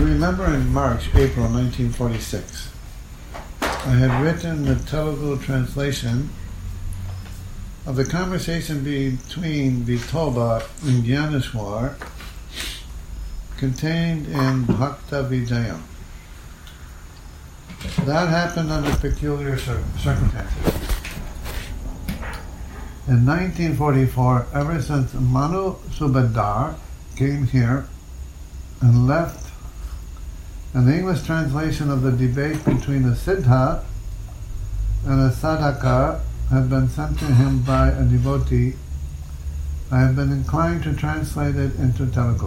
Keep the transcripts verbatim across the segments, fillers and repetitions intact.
remember in March, April nineteen forty-six, I had written the Telugu translation of the conversation between Vithoba and Gyaneshwar contained in Bhakta Vijayam. That happened under peculiar cir- circumstances. In nineteen forty-four, ever since Manu Subedar came here and left, an English translation of the debate between a Siddha and a Sadhaka had been sent to him by a devotee. I have been inclined to translate it into Telugu.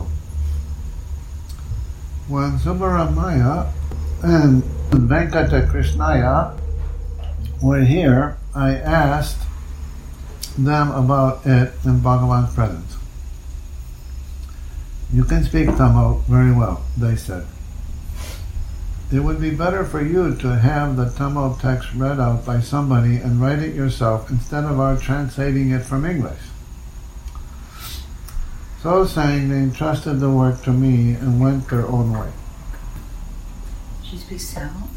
When Subbaramaya and Venkata Krishnaya were here, I asked them about it in Bhagavan's presence. You can speak Tamil very well, they said. It would be better for you to have the Tamil text read out by somebody and write it yourself instead of our translating it from English. So saying, they entrusted the work to me and went their own way. She speaks Tamil?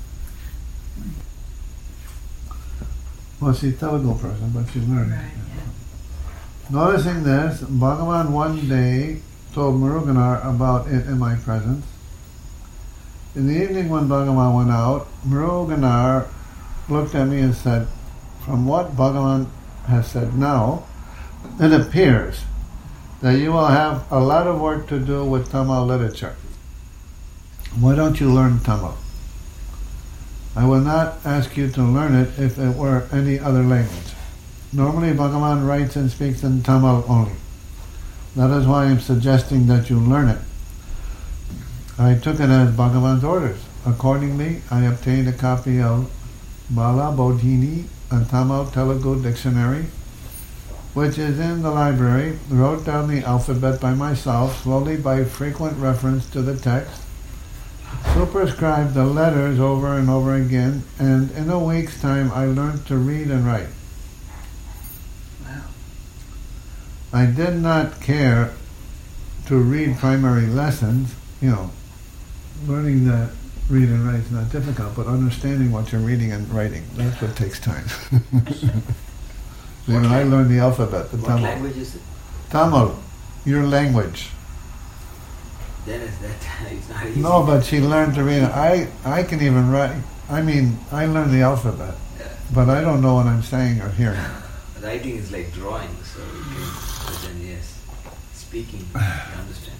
Well, she's a Telugu person, but she's learning. Right, yeah. Noticing this, Bhagavan one day told Muruganar about it in my presence. In the evening when Bhagavan went out, Muruganar looked at me and said, from what Bhagavan has said now, it appears that you will have a lot of work to do with Tamil literature. Why don't you learn Tamil? I will not ask you to learn it if it were any other language. Normally Bhagavan writes and speaks in Tamil only. That is why I am suggesting that you learn it. I took it as Bhagavan's orders. Accordingly, I obtained a copy of Bala Bodhini, a Tamil Telugu dictionary, which is in the library, wrote down the alphabet by myself, slowly by frequent reference to the text, superscribed the letters over and over again, and in a week's time I learned to read and write. Wow. I did not care to read primary lessons. You know, learning that read and write is not difficult, but understanding what you're reading and writing, that's what takes time. You know, I learned the alphabet, the What Tamil. language is it? Tamil, your language. Then is that it's not easy. No, but she learned to read. I, I can even write. I mean, I learned the alphabet, Yeah. but I don't know what I'm saying or hearing. Writing is like drawing, so you can, but then yes, speaking, understanding.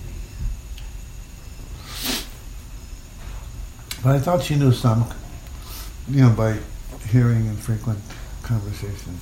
But I thought she knew some, you know, by hearing and frequent conversations.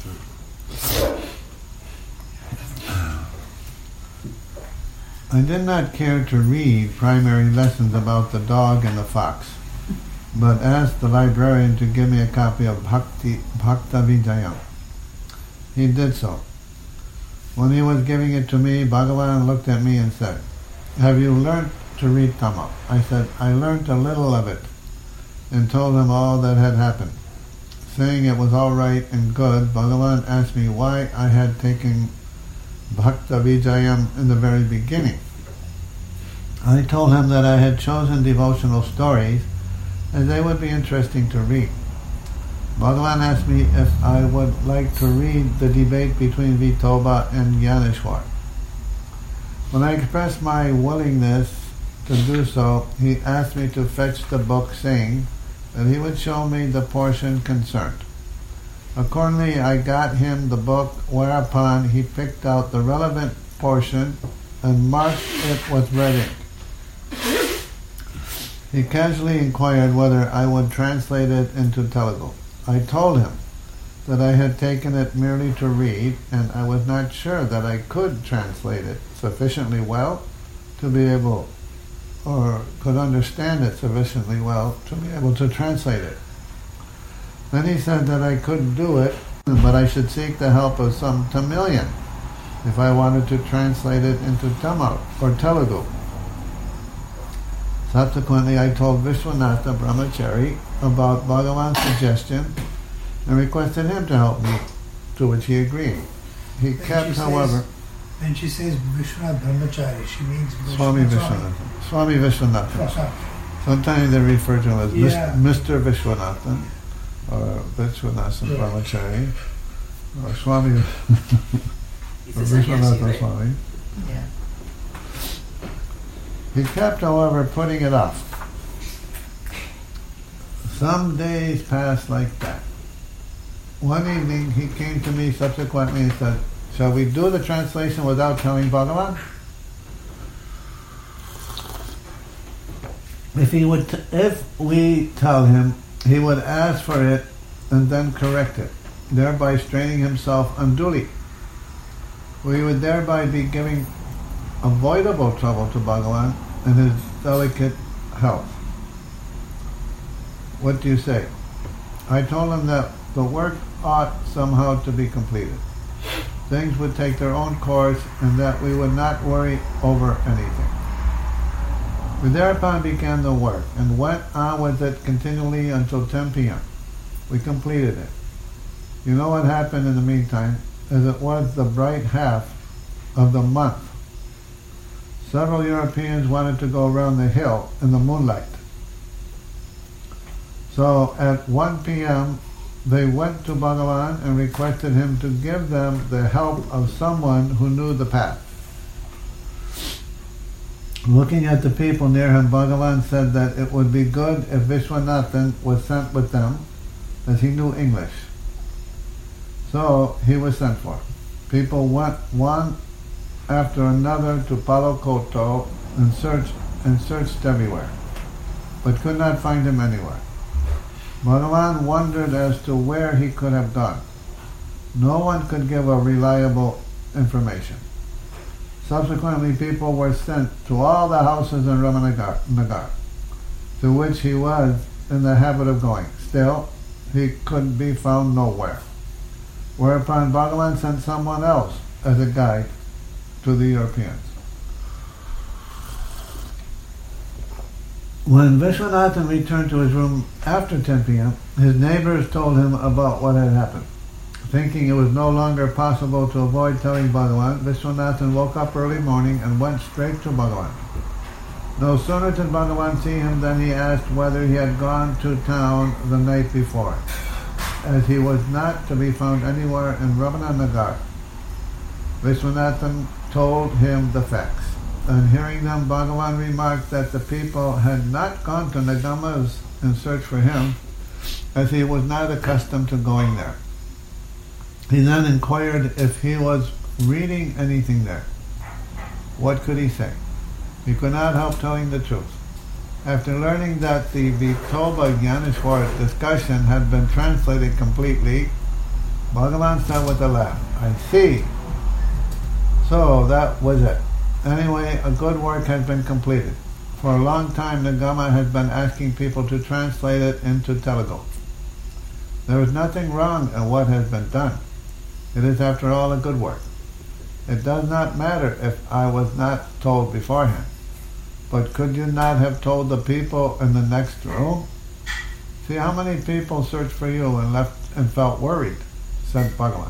I did not care to read primary lessons about the dog and the fox, but asked the librarian to give me a copy of Bhakti, Bhakta Vijayam. He did so. When he was giving it to me, Bhagavan looked at me and said, have you learnt to read Tamil? I said, I learnt a little of it, and told him all that had happened. Saying it was all right and good, Bhagavan asked me why I had taken Bhakta Vijayam in the very beginning. I told him that I had chosen devotional stories as they would be interesting to read. Bhagavan asked me if I would like to read the debate between Vithoba and Gyaneshwar. When I expressed my willingness to do so, he asked me to fetch the book, saying that he would show me the portion concerned. Accordingly, I got him the book, whereupon he picked out the relevant portion and marked it with red ink. He casually inquired whether I would translate it into Telugu. I told him that I had taken it merely to read, and I was not sure that I could translate it sufficiently well to be able, or could understand it sufficiently well to be able to translate it. Then he said that I couldn't do it, but I should seek the help of some Tamilian if I wanted to translate it into Tamil or Telugu. Subsequently, I told Vishwanatha Brahmachari about Bhagavan's suggestion and requested him to help me, to which he agreed. He But kept, she however... says, When she says Vishwanath Brahmachari, she means Swami Vishwanath. Vishwanathan. Swami Vishwanathan. Swami. Sometimes they refer to him as Yeah. Mister Vishwanathan or Vishwanathan Yeah. Brahmachari or Swami It's or a sannyasi, Vishwanathan right? Swami. Yeah. He kept, however, putting it off. Some days passed like that. One evening he came to me subsequently and said, "Shall we do the translation without telling Bhagavan?" If he would, t- if we tell him, he would ask for it and then correct it, thereby straining himself unduly. We would thereby be giving avoidable trouble to Bhagavan and his delicate health. What do you say? I told him that the work ought somehow to be completed. Things would take their own course and that we would not worry over anything. We thereupon began the work and went on with it continually until ten p.m. We completed it. You know what happened in the meantime, as it was the bright half of the month. Several Europeans wanted to go around the hill in the moonlight. So at one p.m. they went to Bhagavan and requested him to give them the help of someone who knew the path. Looking at the people near him, Bhagavan said that it would be good if Vishwanathan was sent with them, as he knew English. So he was sent for. People went one after another to Palo Koto and searched and searched everywhere, but could not find him anywhere. Bhagavan wondered as to where he could have gone. No one could give a reliable information. Subsequently, people were sent to all the houses in Ramanagar, Nagar, to which he was in the habit of going. Still, he could be found nowhere. Whereupon Bhagavan sent someone else as a guide to the Europeans. When Vishwanathan returned to his room after ten p.m., his neighbors told him about what had happened. Thinking it was no longer possible to avoid telling Bhagavan, Vishwanathan woke up early morning and went straight to Bhagavan. No sooner did Bhagavan see him than he asked whether he had gone to town the night before, as he was not to be found anywhere in Ramananagar. Vishwanathan told him the facts. On hearing them, Bhagavan remarked that the people had not gone to Nagamas in search for him, as he was not accustomed to going there. He then inquired if he was reading anything there. What could he say? He could not help telling the truth. After learning that the Vithoba Gyaneshwar discussion had been translated completely, Bhagavan said with a laugh, "I see. So that was it. Anyway, a good work has been completed. For a long time, Nagama has been asking people to translate it into Telugu. There is nothing wrong in what has been done. It is, after all, a good work. It does not matter if I was not told beforehand. But could you not have told the people in the next room? See how many people searched for you and left and felt worried," said Bhagavan.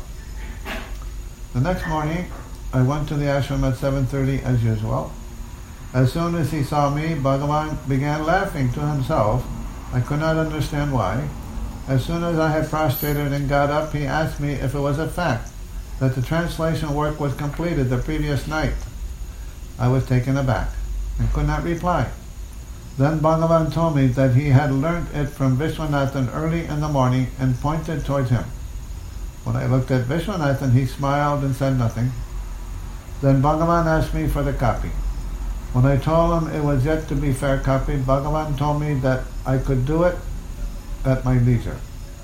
The next morning, I went to the ashram at seven thirty as usual. As soon as he saw me, Bhagavan began laughing to himself. I could not understand why. As soon as I had prostrated and got up, he asked me if it was a fact that the translation work was completed the previous night. I was taken aback and could not reply. Then Bhagavan told me that he had learnt it from Vishwanathan early in the morning and pointed towards him. When I looked at Vishwanathan, he smiled and said nothing. Then Bhagavan asked me for the copy. When I told him it was yet to be fair copied, Bhagavan told me that I could do it at my leisure.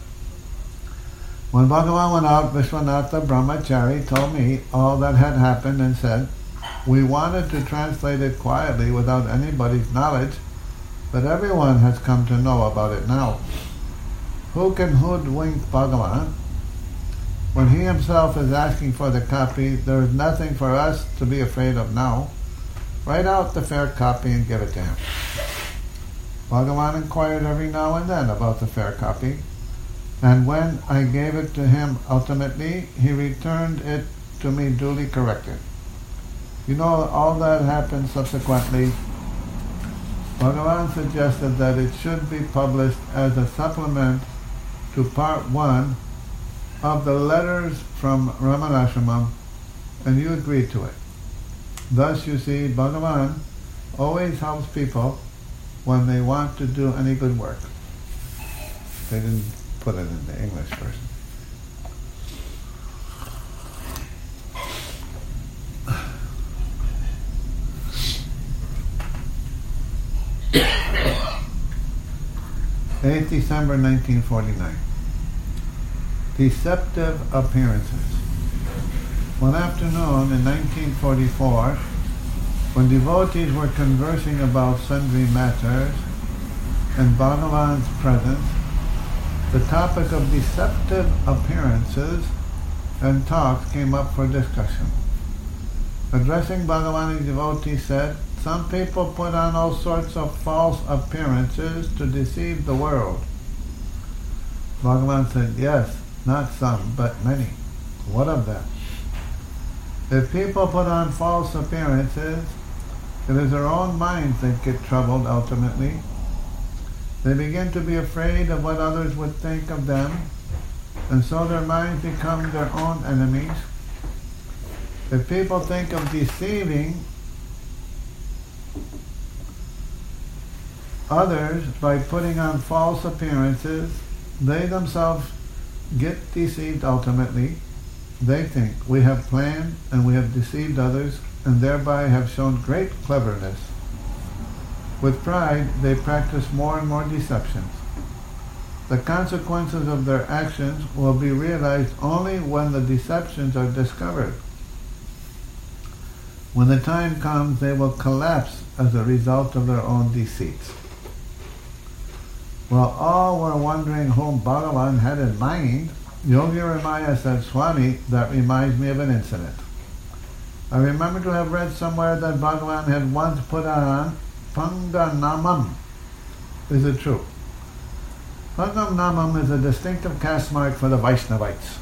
When Bhagavan went out, Vishwanatha Brahmachari told me all that had happened and said, "We wanted to translate it quietly without anybody's knowledge, but everyone has come to know about it now. Who can hoodwink Bhagavan? When he himself is asking for the copy, there is nothing for us to be afraid of now. Write out the fair copy and give it to him." Bhagavan inquired every now and then about the fair copy, and when I gave it to him ultimately, he returned it to me duly corrected. You know, all that happened subsequently. Bhagavan suggested that it should be published as a supplement to part one of the letters from Ramanashramam, and you agreed to it. Thus, you see, Bhagavan always helps people when they want to do any good work. They didn't put it in the English version. eighth December nineteen forty-nine. Deceptive appearances. One afternoon in nineteen forty-four, when devotees were conversing about sundry matters in Bhagavan's presence, the topic of deceptive appearances and talks came up for discussion. Addressing Bhagavan, the devotee said, "Some people put on all sorts of false appearances to deceive the world." Bhagavan said, "Yes, not some, but many. What of that? If people put on false appearances, it is their own minds that get troubled ultimately. They begin to be afraid of what others would think of them, and so their minds become their own enemies. If people think of deceiving others by putting on false appearances, they themselves get deceived ultimately. They think, we have planned and we have deceived others and thereby have shown great cleverness. With pride, they practice more and more deceptions. The consequences of their actions will be realized only when the deceptions are discovered. When the time comes, they will collapse as a result of their own deceits." While all were wondering whom Bhagavan had in mind, Yogi Ramaya said, "Swami, that reminds me of an incident. I remember to have read somewhere that Bhagavan had once put on Panganamam. Is it true? Panganamam is a distinctive caste mark for the Vaishnavites."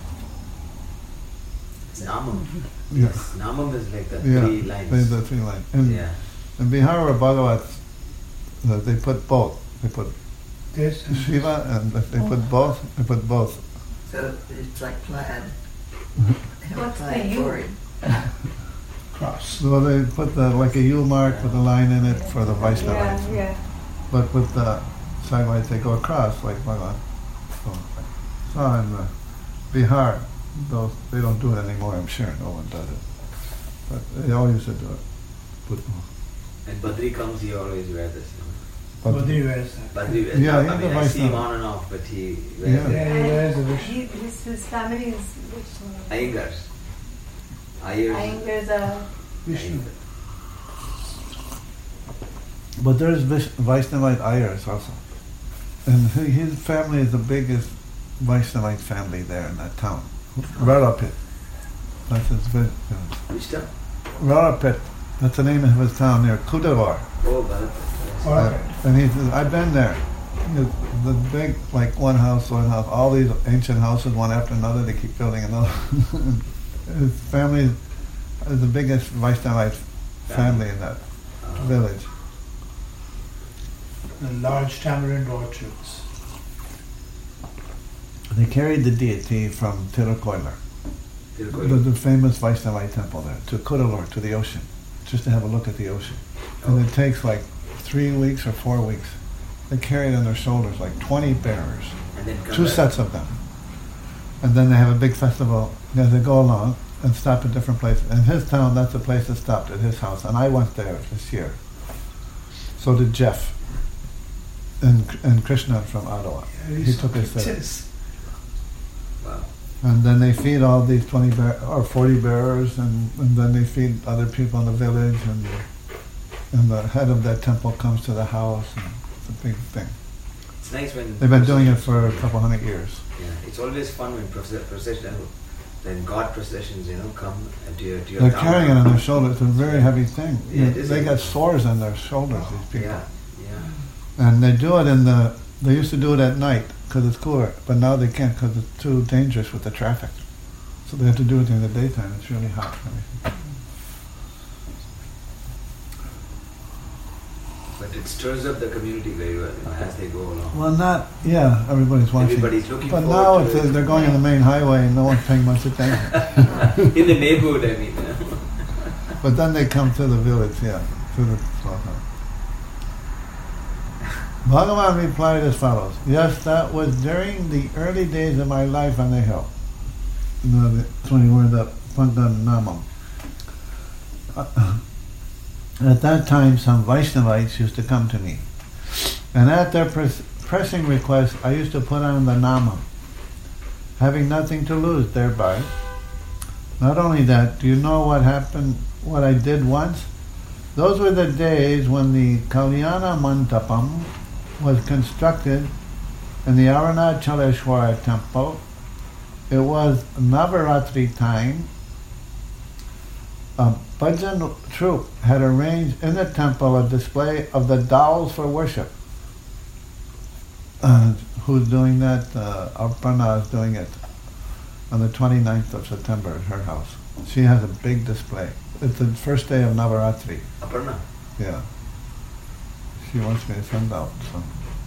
Namam. Yeah. Yes. Namam is like the Yeah, three lines. they- the three lines. In, Yeah. in Bihar or Bhagavats, uh, they put both. They put This and Shiva and they put both. They put both. So it's like plaid. What's the Plaid U? glory. cross. So they put the like a U mark with a line in it for the Vaishnavites. Yeah, yeah. But with the Saivites, they go across like Bhagavan. So, so in uh, Bihar, those they don't do it anymore. I'm sure no one does it, but they all used to do it. Put, And Badri comes, he always wears this. You know? but, Badri wears that. Badri wears Yeah, I he's mean, a I see him Vaishnava. on and off, but he wears Yeah. it. Yeah, he wears a wish. He, his, his family is which one? Iyengars. Iyers. Iyengar's a Vishnu. but there's Vish- Vaishnavite Ayers also, and he- his family is the biggest Vaishnavite family there in that town. Rarapit. That's his village. Which town? Rarapit. That's the name of his town near Kudavar. Oh, Bharat. All Uh, right. and he says, I've been there. The, the big, like one house, one house, all these ancient houses, one after another, they keep building another. His family is the biggest Vaishnavite family in that Uh, village. And large tamarind orchards. They carried the deity from Tirukoilar, the, Tirukoil. the famous Vaishnavite temple there, to Kudalur, to the ocean, just to have a look at the ocean. And it takes like three weeks or four weeks. They carry it on their shoulders, like twenty bearers, And then come two back. sets of them. And then they have a big festival as they go along and stop at different places. In his town, that's the place that stopped at his house, and I went there this year. So did Jeff and and Krishna from Ottawa. Yeah, He saw took us there. pictures. Wow. And then they feed all these twenty bear, or forty bearers, and, and then they feed other people in the village, and and the head of that temple comes to the house, and it's a big thing. It's nice when They've been doing it for a couple hundred years. Yeah, it's always fun when proce- procession, when God processions, you know, come to your to your They're town. carrying it on their shoulders. It's a very heavy thing. Yeah, it is they a- got sores on their shoulders, these people. Yeah, yeah. And they do it in the, they used to do it at night because it's cooler, but now they can't because it's too dangerous with the traffic. So they have to do it in the daytime. It's really hot. But it stirs up the community very well, you know, as they go along. Well, not, yeah, everybody's watching. Everybody's looking But forward now to it's, it. they're going on the main highway and no one's paying much attention. In the neighborhood, I mean. You know. But then they come to the village, yeah, to the slaughter. Bhagavan replied as follows: yes, that was during the early days of my life on the hill. No, that's when you were the Pandan Namam. At that time, some Vaishnavites used to come to me, and at their pres- pressing request, I used to put on the Namam, having nothing to lose thereby. Not only that, do you know what happened, what I did once? Those were the days when the Kalyana Mandapam was constructed in the Arunachaleshwara temple. It was Navaratri time. A bhajan troupe had arranged in the temple a display of the dolls for worship. Uh, who's doing that? Uh, Aparna is doing it on the twenty-ninth of September at her house. She has a big display. It's the first day of Navaratri. Aparna. Yeah. She wants me to send out some.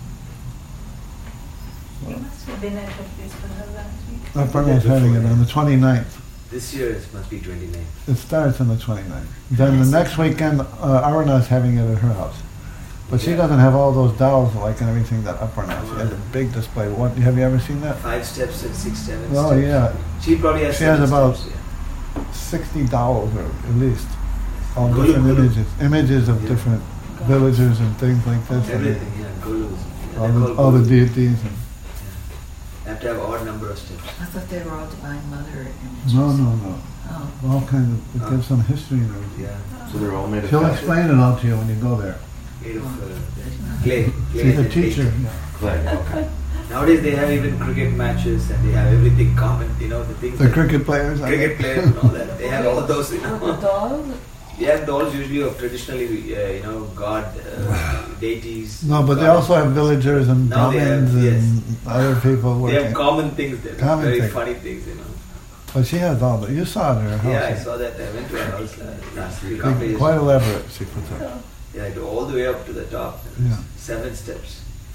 You must have been at the place for her last week. Aparna is having it on the twenty-ninth. This year it must be twenty-ninth. It starts on the twenty-ninth. Then the next weekend, uh, Aruna is having it at her house. But she Yeah. doesn't have all those dolls like and everything that Aparna has. She has a big display. What, have you ever seen that? Five steps and six, seven Oh, steps. yeah. She probably has She has seven about steps, yeah. sixty dolls, or at least. All Gulu, different gulu. images. Images of Yeah. different villagers and things like this. and Everything, yeah. Gulus. Yeah, all, they're the, called all the gulus. deities. And, You have to have odd number of steps. I thought they were all Divine Mother images. no, no, no. Oh. All kinds of, it Oh. gives some history and everything. Yeah. So they're all made of She'll clay. explain it all to you when you go there. Made of uh, Oh. clay. clay She's a and clay. teacher. Clay, okay. Nowadays they have even cricket matches and they have everything common, you know, the things The that- cricket players. I cricket guess. players and all that. They have all those, you With the know. dolls? They have dolls usually of traditionally, uh, you know, god uh, deities. No, but they god- also have villagers and Now they have- Brahmins and other people They working. have common things there, Common very things. funny things, you know. But she has all the. You saw it at her house. Yeah, I saw that. I went to her house uh, last week. Big- after yesterday. quite elaborate. She puts up. Yeah, I go all the way up to the top. Yeah. Seven steps.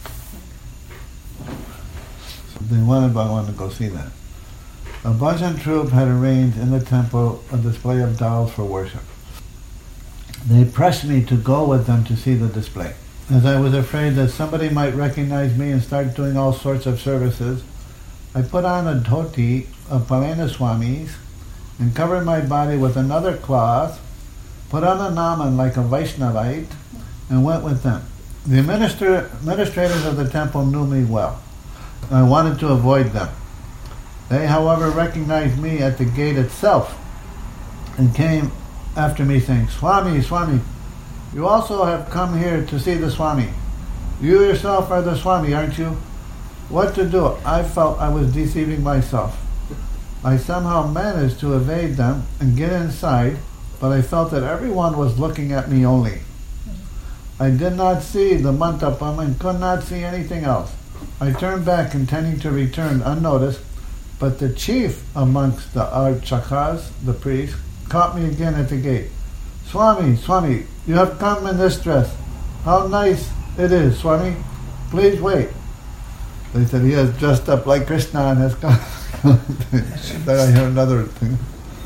So they wanted Bhagavan to go see that. A bhajan troupe had arranged in the temple a display of dolls for worship. They pressed me to go with them to see the display. As I was afraid that somebody might recognize me and start doing all sorts of services, I put on a dhoti of Palena Swami's and covered my body with another cloth, put on a naman like a Vaishnavite, and went with them. The administra- administrators of the temple knew me well. I wanted to avoid them. They, however, recognized me at the gate itself and came after me saying, "Swami, Swami, you also have come here to see the Swami. You yourself are the Swami, aren't you?" What to do? I felt I was deceiving myself. I somehow managed to evade them and get inside, but I felt that everyone was looking at me only. I did not see the mantapam and could not see anything else. I turned back intending to return unnoticed, but the chief amongst the archakas, the priests, caught me again at the gate. "Swami, Swami, you have come in this dress. How nice it is, Swami. Please wait." They said he has dressed up like Krishna and has come. Then I heard another thing.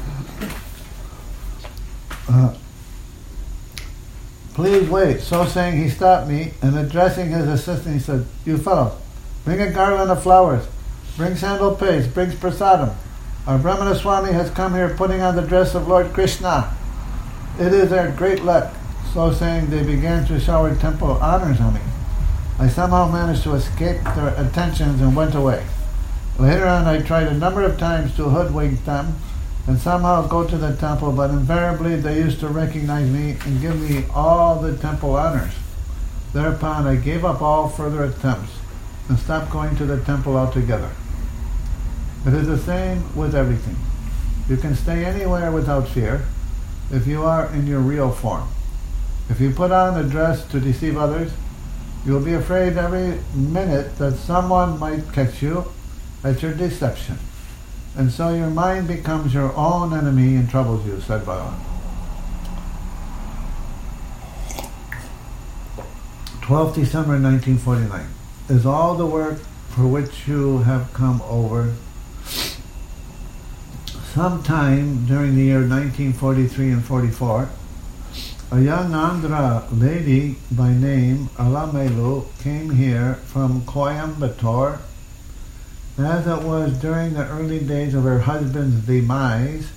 Uh, "Please wait." So saying, he stopped me and addressing his assistant, he said, "You fellows, bring a garland of flowers. Bring sandal paste. Bring prasadam. Our Brahmana Swami has come here putting on the dress of Lord Krishna. It is our great luck." So saying, they began to shower temple honors on me. I somehow managed to escape their attentions and went away. Later on, I tried a number of times to hoodwink them and somehow go to the temple, but invariably they used to recognize me and give me all the temple honors. Thereupon, I gave up all further attempts and stopped going to the temple altogether. It is the same with everything. You can stay anywhere without fear if you are in your real form. If you put on a dress to deceive others, you will be afraid every minute that someone might catch you at your deception. And so your mind becomes your own enemy and troubles you, said Bhagavan. twelfth December nineteen forty-nine. Is all the work for which you have come over? Sometime during the year nineteen forty-three and forty-four, a young Andhra lady by name Alamelu came here from Coimbatore. As it was during the early days of her husband's demise,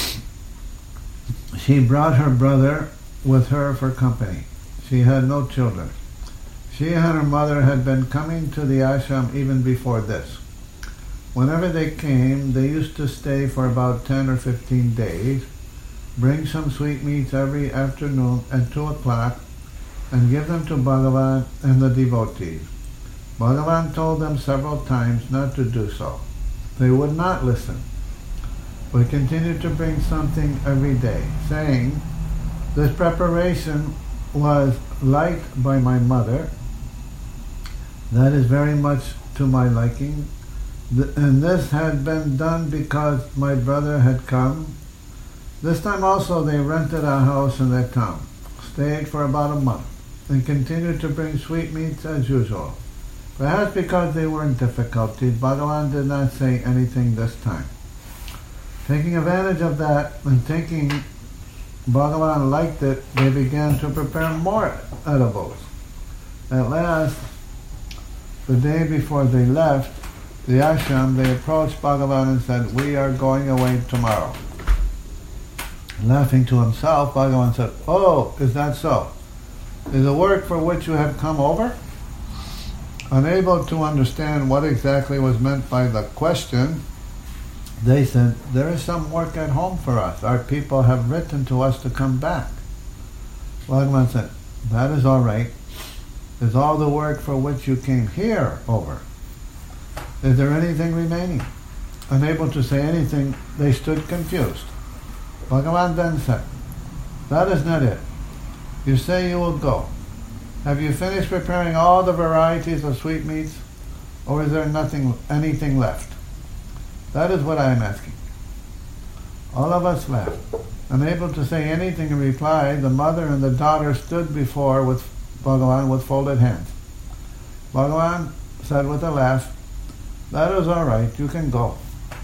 she brought her brother with her for company. She had no children. She and her mother had been coming to the ashram even before this. Whenever they came, they used to stay for about ten or fifteen days, bring some sweetmeats every afternoon at two o'clock, and give them to Bhagavan and the devotees. Bhagavan told them several times not to do so. They would not listen, but continued to bring something every day, saying, "This preparation was liked by my mother. That is very much to my liking. And this had been done because my brother had come." This time also they rented a house in that town, stayed for about a month, and continued to bring sweetmeats as usual. Perhaps because they were in difficulties, Bhagavan did not say anything this time. Taking advantage of that and thinking Bhagavan liked it, they began to prepare more edibles. At last, the day before they left the ashram, they approached Bhagavan and said, "We are going away tomorrow." Laughing to himself, Bhagavan said, "Oh, is that so? Is the work for which you have come over?" Unable to understand what exactly was meant by the question, they said, "There is some work at home for us. Our people have written to us to come back." Bhagavan said, "That is all right. Is all the work for which you came here over? Is there anything remaining?" Unable to say anything, they stood confused. Bhagavan then said, "That is not it. You say you will go. Have you finished preparing all the varieties of sweetmeats, or is there nothing, anything left? That is what I am asking." All of us laughed. Unable to say anything in reply, the mother and the daughter stood before with Bhagavan with folded hands. Bhagavan said with a laugh, "That is all right, you can go."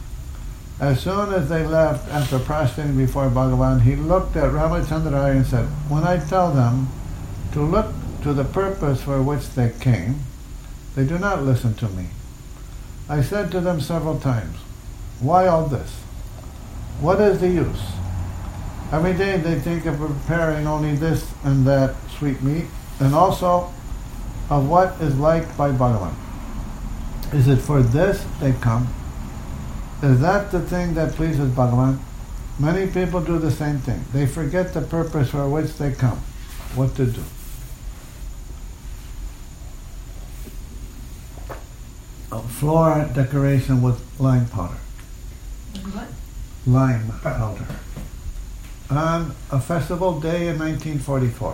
As soon as they left, after prostrating before Bhagavan, he looked at Ramachandra and said, "When I tell them to look to the purpose for which they came, they do not listen to me. I said to them several times, 'Why all this? What is the use?' Every day they think of preparing only this and that sweetmeat, and also of what is liked by Bhagavan. Is it for this they come? Is that the thing that pleases Bhagavan? Many people do the same thing. They forget the purpose for which they come. What to do?" A floor decoration with lime powder. What? Lime powder. On a festival day in nineteen forty-four,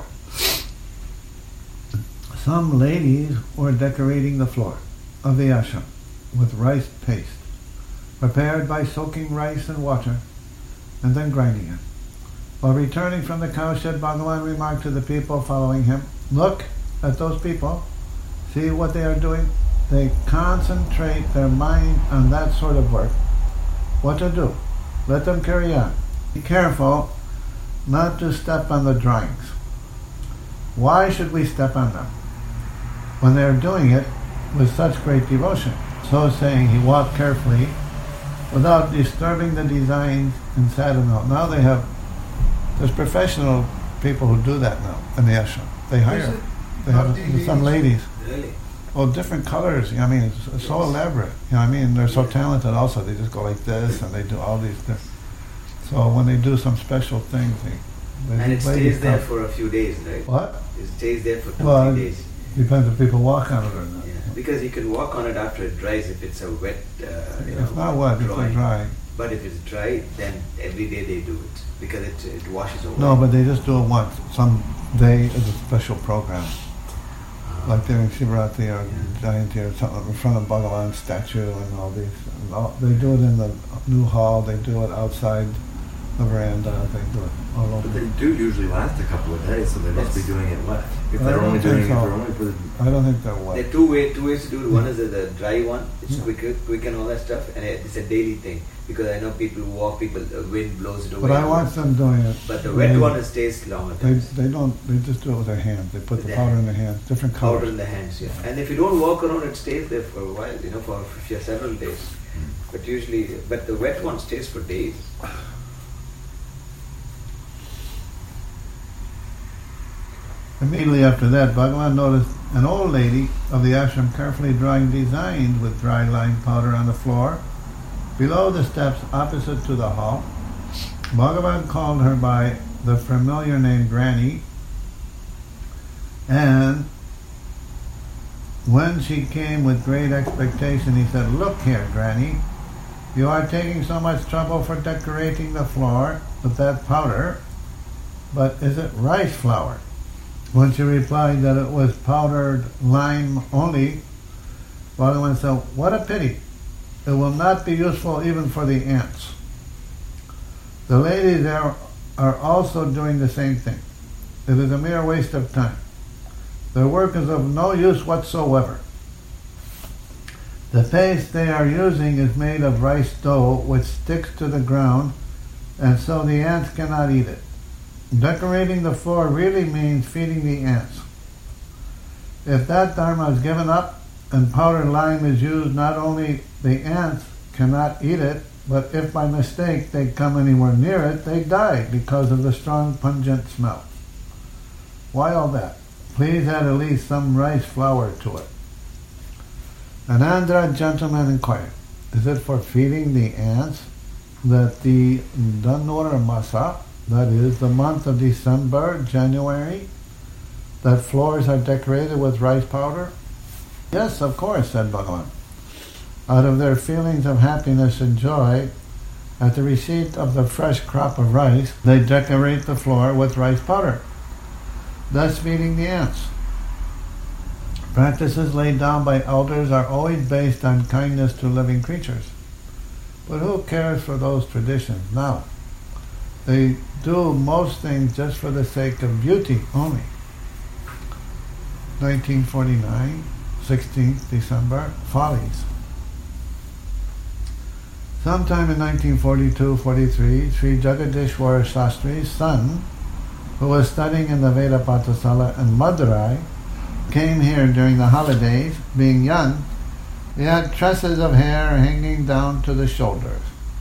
some ladies were decorating the floor of the ashram with rice paste, prepared by soaking rice in water and then grinding it. While returning from the cowshed, Bhagavan remarked to the people following him, "Look at those people. See what they are doing? They concentrate their mind on that sort of work. What to do? Let them carry on. Be careful not to step on the drawings. Why should we step on them when they are doing it with such great devotion?" So saying, he walked carefully without disturbing the designs in sadhana. Now they have, there's professional people who do that now in the ashram. They hire, they have some ladies. Really? Well, different colors. I mean, it's, it's so elaborate. You know, what I mean, they're so talented. Also, they just go like this, and they do all these things. So when they do some special things, they, they And it ladies stays there come. for a few days, right? What? It stays there for two, Well, three days. Depends if people walk on it or not. Yeah. Because you can walk on it after it dries if it's a wet, uh, you know, It's not wet. It's drawing. dry. But if it's dry, then every day they do it because it, it washes away. No, but they just do it once. Some day is a special program. Like during Shivaratri or Jayanti or something in front of Bhagavan's statue and all these. And all, they do it in the new hall. They do it outside the veranda. They do it all over. But they do usually last a couple of days, so they must be Yes. doing it what? If I they're don't only think doing it, so. they're only for the. I don't think they're There wet. are two way two ways to do it. One is the, the dry one, it's Yeah. quicker, quick and all that stuff, and it- it's a daily thing because I know people who walk, people the wind blows it away. But I watch them doing it. But the wet They- one it stays longer. They, they don't, they just do it with their hands. They put With the their powder in hands. their hands, different Powder colors. in the hands, yeah. And if you don't walk around, it stays there for a while, you know, for for several days. But usually, but the wet one stays for days. Immediately after that, Bhagavan noticed an old lady of the ashram carefully drawing designs with dry lime powder on the floor below the steps opposite to the hall. Bhagavan called her by the familiar name Granny, and when she came with great expectation, he said, "Look here, Granny, you are taking so much trouble for decorating the floor with that powder, but is it rice flour?" When she replied that it was powdered lime only, Bhagavan said, "What a pity. It will not be useful even for the ants." The ladies there are also doing the same thing. It is a mere waste of time. Their work is of no use whatsoever. The paste they are using is made of rice dough which sticks to the ground, and so the ants cannot eat it. Decorating the floor really means feeding the ants. If that dharma is given up and powdered lime is used, not only the ants cannot eat it, but if by mistake they come anywhere near it, they die because of the strong pungent smell. Why all that? Please add at least some rice flour to it. An Andhra gentleman inquired, is it for feeding the ants that the Dhanurmasa, that is, the month of December, January, that floors are decorated with rice powder? Yes, of course, said Bhagavan. Out of their feelings of happiness and joy at the receipt of the fresh crop of rice, they decorate the floor with rice powder, thus feeding the ants. Practices laid down by elders are always based on kindness to living creatures. But who cares for those traditions now? They do most things just for the sake of beauty only. nineteen forty-nine, sixteenth December, Follies. Sometime in nineteen forty-two forty-three, Sri Jagadishwar Shastri's son, who was studying in the Veda Pathasala in Madurai, came here during the holidays. Being young, he had tresses of hair hanging down to the shoulders.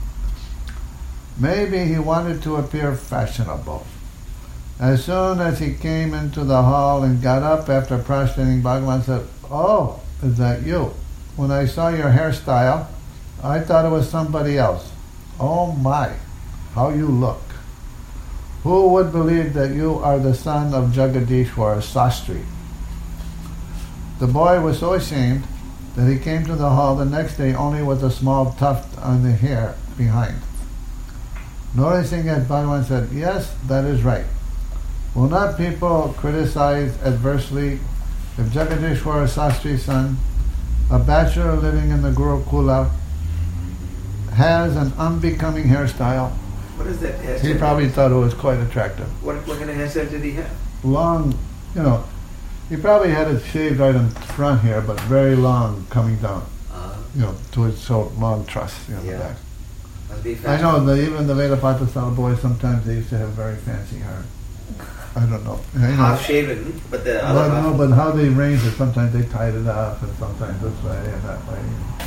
Maybe he wanted to appear fashionable. As soon as he came into the hall and got up after prostrating, Bhagavan said, "Oh, is that you? When I saw your hairstyle, I thought it was somebody else. Oh my, how you look. Who would believe that you are the son of Jagadishwar Shastri?" The boy was so ashamed that he came to the hall the next day only with a small tuft on the hair behind. Noticing it, Bhagavan said, "Yes, that is right. Will not people criticize adversely if Jagadishwar Shastri's son, a bachelor living in the Gurukula, has an unbecoming hairstyle?" What is that hairstyle? He probably thought it was quite attractive. What, what kind of hairstyle did he have? Long, you know, he probably had it shaved right in front here, but very long coming down, Uh, you know, to his so long truss, you know, Yeah. the back. must be I fashion. know that even the Veda Pathasala boys, sometimes they used to have very fancy hair. I don't know. You know, Half shaven, but the other well, half. no, but how they arranged it, sometimes they tied it up, and sometimes this way and that way.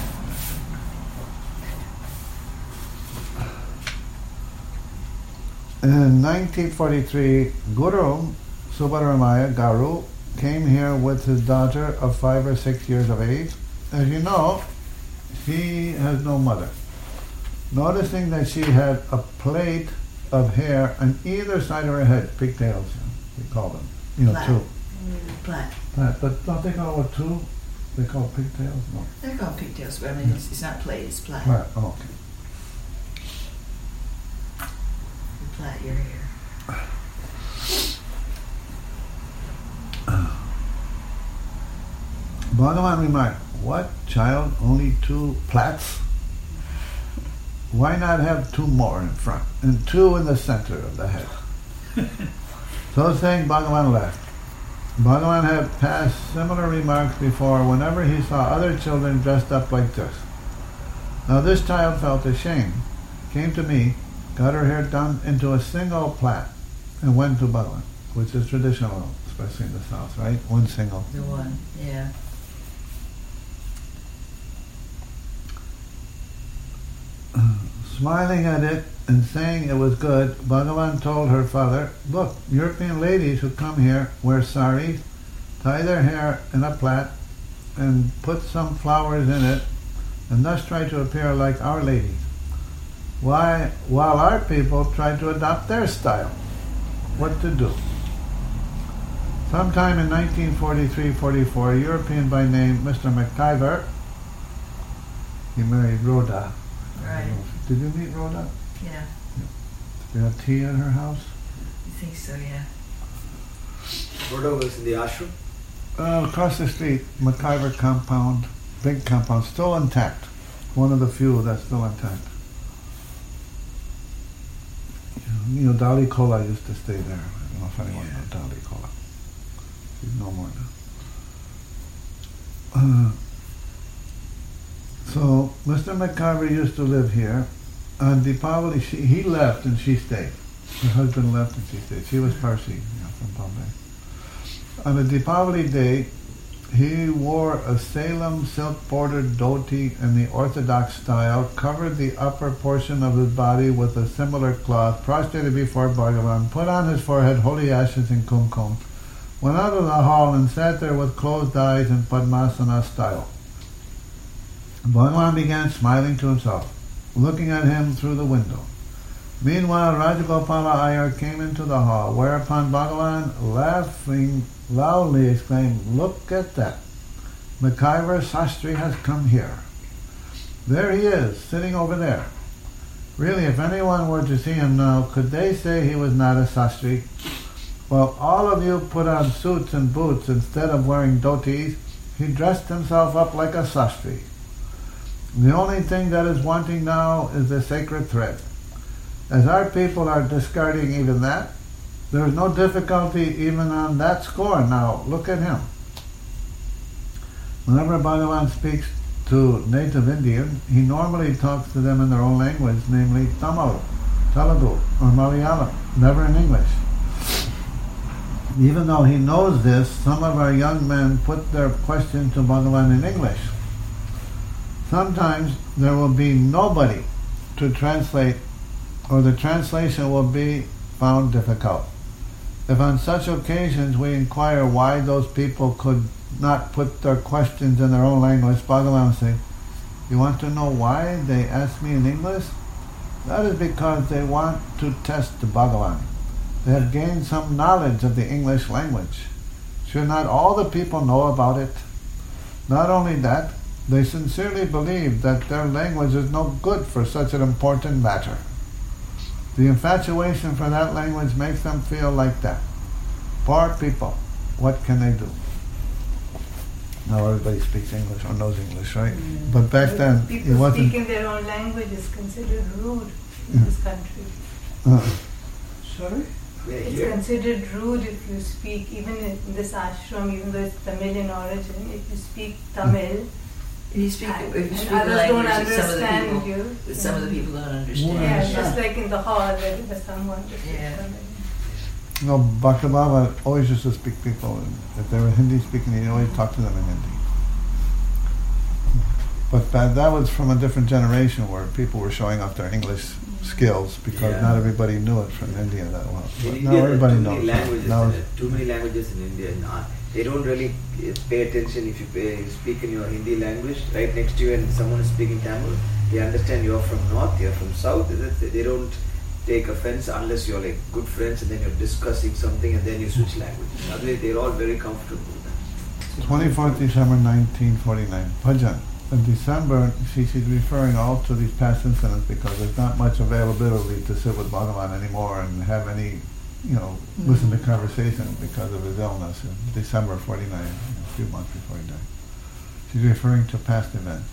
In nineteen forty-three, Guru Subbaramaya Garu came here with his daughter of five or six years of age. As you know, she has no mother. Noticing that she had a plait of hair on either side of her head, pigtails, we call them, you know, Black. two. Black. But, but don't they call it two? They call it pigtails? No. They're called pigtails, but I mean, it's, it's not plait, it's plait. Right, oh, okay. You plait your hair. Bhagavan remarked, "What, child, only two plaits? Why not have two more in front and two in the center of the head?" So saying, Bhagavan laughed. Bhagavan had passed similar remarks before whenever he saw other children dressed up like this. Now this child felt ashamed, came to me, got her hair done into a single plait, and went to Bhagavan, which is traditional, especially in the south, right? One single. The one, yeah. Smiling at it and saying it was good, Bhagavan told her father, look, European ladies who come here wear saris, tie their hair in a plait, and put some flowers in it, and thus try to appear like our ladies. Why, while our people try to adopt their style. What to do? Sometime in nineteen forty-three forty-four, a European by name Mister McIver, he married Rhoda. Right. Did you meet Rhoda? Yeah. Did you have tea at her house? I think so, yeah. Rhoda was in the ashram. Uh, across the street, McIver compound, big compound, still intact. One of the few that's still intact. You know, Dali Kola used to stay there. I don't know if anyone knows Dali Kola. She's no more now. Uh, so, Mister McIver used to live here. On Deepavali, she, he left and she stayed. Her husband left and she stayed. She was Parsi, you know, from Bombay. On a Deepavali day, he wore a Salem silk-bordered dhoti in the Orthodox style, covered the upper portion of his body with a similar cloth, prostrated before Bhagavan, put on his forehead holy ashes and kumkum, went out of the hall and sat there with closed eyes in Padmasana style. Bhagavan began smiling to himself, looking at him through the window. Meanwhile, Rajagopala Iyer came into the hall, whereupon Bhagavan, laughing loudly, exclaimed, look at that. McIver Sastri has come here. There he is, sitting over there. Really, if anyone were to see him now, could they say he was not a Sastri? Well, all of you put on suits and boots instead of wearing dhotis. He dressed himself up like a Sastri. The only thing that is wanting now is the sacred thread. As our people are discarding even that, there is no difficulty even on that score. Now, look at him. Whenever Bhagavan speaks to native Indian, he normally talks to them in their own language, namely Tamil, Telugu, or Malayalam, never in English. Even though he knows this, some of our young men put their questions to Bhagavan in English. Sometimes there will be nobody to translate, or the translation will be found difficult. If on such occasions we inquire why those people could not put their questions in their own language, Bhagavan will say, you want to know why they ask me in English? That is because they want to test the Bhagavan. They have gained some knowledge of the English language. Should not all the people know about it? Not only that, they sincerely believe that their language is no good for such an important matter. The infatuation for that language makes them feel like that. Poor people, what can they do? Now everybody speaks English or knows English, right? Mm. But back then, people it wasn't... speaking their own language is considered rude in Yeah. this country. Uh, Sorry? Yeah, It's here. considered rude if you speak, even in this ashram, even though it's Tamil in origin, if you speak Tamil, If you speak, and, if you speak and a others don't language that some of the understand people, you. that some of the people don't Yeah, understand. Yeah. just like in the hall where there was someone to speak Yeah. Tamil. no, Bhakta Baba always used to speak people, and if they were Hindi speaking, he'd always talk to them in Hindi. But that, that was from a different generation where people were showing off their English skills because Yeah. not everybody knew it from India that well. In But India, now there are everybody too knows. many languages. Now in it's- it. Too many languages in India. Nah, they don't really uh, pay attention if you pay, speak in your Hindi language. Right next to you, and someone is speaking Tamil, they understand you're from north, you're from south. They they don't take offense unless you're like good friends, and then you're discussing something, and then you switch languages. Otherwise, they're all very comfortable with that. twenty-fourth December nineteen forty-nine. Bhajan. In December, she, she's referring all to these past incidents because there's not much availability to sit with Bhagavan anymore and have any, you know, Mm-hmm. listen to conversation because of his illness in December forty-nine, you know, a few months before he died. She's referring to past events.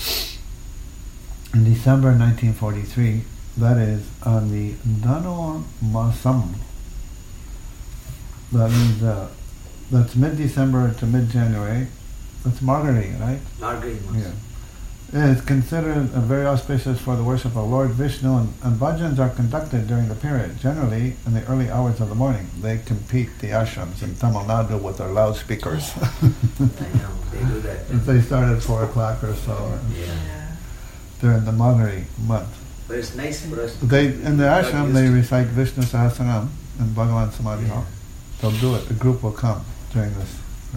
In December nineteen forty-three, that is on the Dhanu Masam, that means uh, that's mid-December to mid-January. That's Margari, right? Margari month. Yeah. It is considered uh, very auspicious for the worship of Lord Vishnu, and, and bhajans are conducted during the period, generally in the early hours of the morning. They compete the ashrams in Tamil Nadu with their loudspeakers. I know, they do that. If they start at four o'clock or so Yeah. Yeah. during the Margari month. But it's nice for us. They in the Got ashram used they to- recite Vishnu Sahasranam in Bhagavan Samadhi Hall. They'll do it. A group will come during this.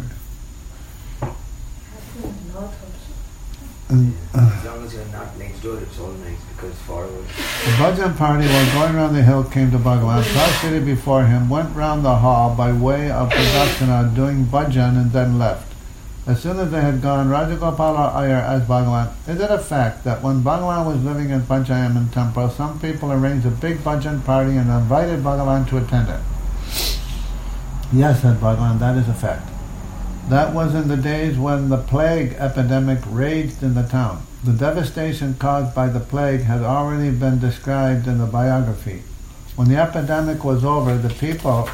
North also. And, uh, As long as you're not next door, it's all nice because it's far away. the bhajan party, while going around the hill, came to Bhagavan, prostrated before him, went round the hall by way of pradakshina, doing bhajan, and then left. As soon as they had gone, Rajagopala Iyer asked Bhagavan, is it a fact that when Bhagavan was living in Panchayaman temple, some people arranged a big bhajan party and invited Bhagavan to attend it? Yes, said Bhagavan, that is a fact. That was in the days when the plague epidemic raged in the town. The devastation caused by the plague had already been described in the biography. When the epidemic was over, the people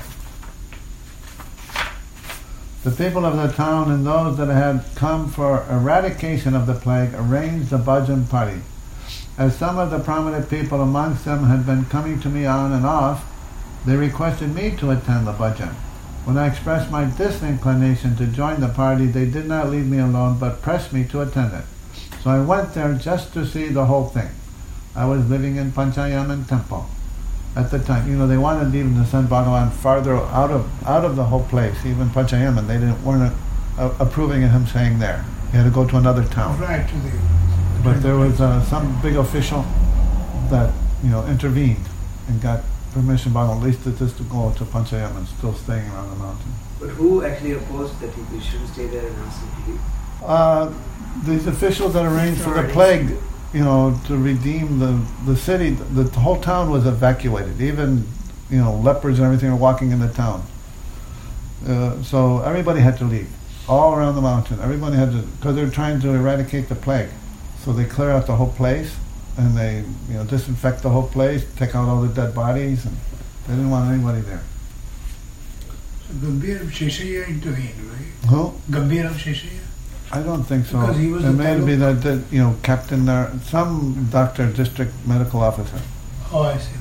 the people of the town and those that had come for eradication of the plague arranged a bhajan party. As some of the prominent people amongst them had been coming to me on and off, they requested me to attend the bhajan. When I expressed my disinclination to join the party, they did not leave me alone, but pressed me to attend it. So I went there just to see the whole thing. I was living in Panchayaman temple at the time. You know, they wanted even to send Bhagavan farther out of out of the whole place, even Panchayaman. They didn't weren't uh, approving of him staying there. He had to go to another town. Right to the. But there was uh, some big official that, you know, intervened and got permission by at least just to go to Panchayaman, still staying around the mountain. But who actually opposed that he we shouldn't stay there and asked him to leave? Uh, these officials that arranged for the plague, you know, to redeem the, the city, the, the whole town was evacuated. Even, you know, lepers and everything were walking in the town. Uh, so everybody had to leave, all around the mountain. Everybody had to, because they're trying to eradicate the plague. So they clear out the whole place, and they, you know, disinfect the whole place, take out all the dead bodies, and they didn't want anybody there. So Gambhir Sheshaya intervened, right? Who? Gambhir Sheshaya? I don't think so. Because he was it the may fellow- be that, that, you know, captain there, some doctor, district medical officer. Oh, I see.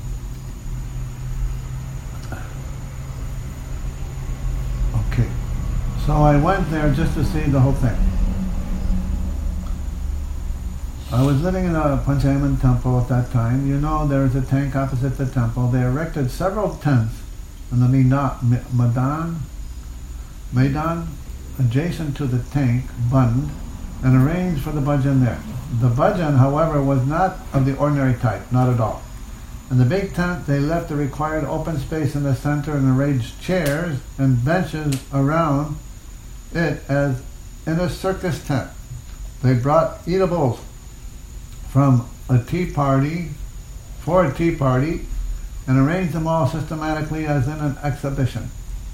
Okay. So I went there just to see the whole thing. I was living in a Panchayaman temple at that time. You know, there is a tank opposite the temple. They erected several tents in the Mina- Mi- Madan, Maidan, adjacent to the tank, bund, and arranged for the bhajan there. The bhajan, however, was not of the ordinary type, not at all. In the big tent, they left the required open space in the center and arranged chairs and benches around it as in a circus tent. They brought eatables from a tea party, for a tea party, and arranged them all systematically as in an exhibition.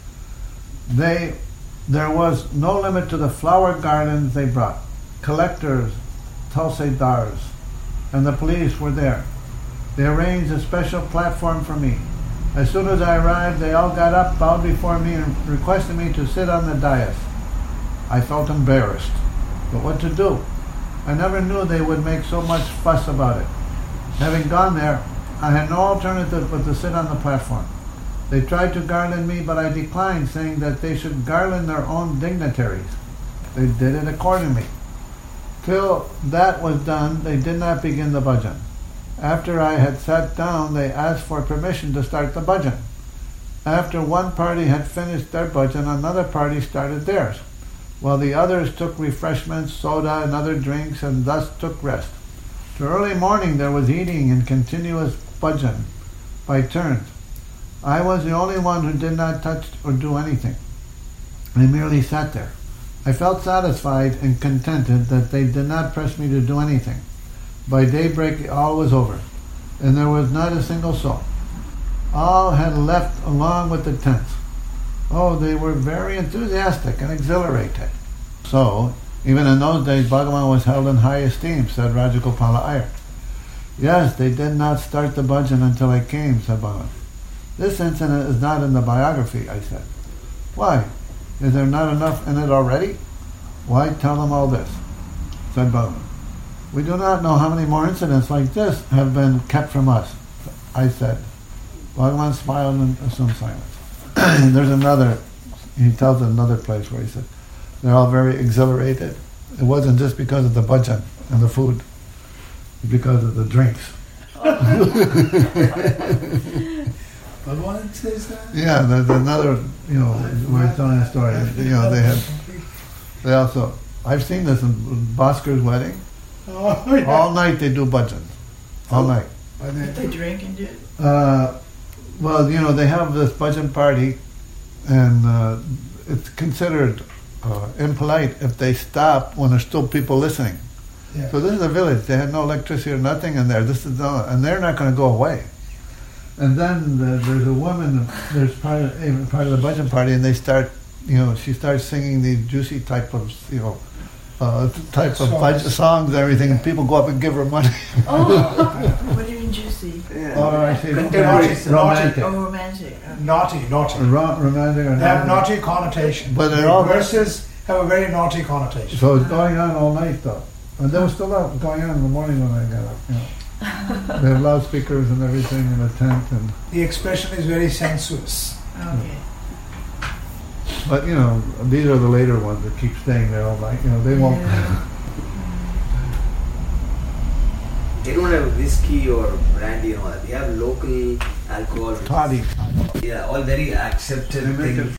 They, there was no limit to the flower gardens they brought. Collectors, tulsidars, and the police were there. They arranged a special platform for me. As soon as I arrived, they all got up, bowed before me, and requested me to sit on the dais. I felt embarrassed, but what to do? I never knew they would make so much fuss about it. Having gone there, I had no alternative but to sit on the platform. They tried to garland me, but I declined, saying that they should garland their own dignitaries. They did it accordingly. Till that was done, they did not begin the bhajan. After I had sat down, they asked for permission to start the bhajan. After one party had finished their bhajan, another party started theirs, while the others took refreshments, soda, and other drinks, and thus took rest. To early morning there was eating and continuous bhajan by turns. I was the only one who did not touch or do anything. I merely sat there. I felt satisfied and contented that they did not press me to do anything. By daybreak all was over, and there was not a single soul. All had left along with the tents. Oh, they were very enthusiastic and exhilarated. So, even in those days, Bhagavan was held in high esteem, said Rajagopala Iyer. Yes, they did not start the bhajan until I came, said Bhagavan. This incident is not in the biography, I said. Why? Is there not enough in it already? Why tell them all this? Said Bhagavan. We do not know how many more incidents like this have been kept from us, I said. Bhagavan smiled and assumed silence. There's another, he tells another place where he said, they're all very exhilarated. It wasn't just because of the bhajan and the food, it's because of the drinks. Bhagavan says that? Yeah, there's another, you know, we're telling a story. You know, they had, they also, I've seen this in Bhaskar's wedding. Oh, yeah. All night they do bhajan. All night. But Did they then, drink and do? Uh, well, you know, they have this bhajan party, and uh, it's considered uh, impolite if they stop when there's still people listening. yeah. So this is a village. They had no electricity or nothing in there. This is no, and they're not going to go away. And then the, there's a woman. There's part of, even part of the bhajan party, and they start. You know, she starts singing these juicy type of, you know, uh, type of bhajan Songs. songs and everything. And people go up and give her money. Oh, what do you mean juicy? Yeah. Oh, I see. Contemporary. Romantic. Oh, romantic. Oh. Naughty, naughty. Ro- romantic or They have not. naughty connotation. But they're the all- verses have a very naughty connotation. So it's going on all night though. And they were still out going on in the morning when I got up. You know. They have loudspeakers and everything in the tent, and The expression is very sensuous. Okay. but you know these are the later ones that keep staying there all night. You know they won't. Yeah. They don't have whiskey or brandy and all that. They have local alcohol. Toddy. Yeah, all very accepted They make things. it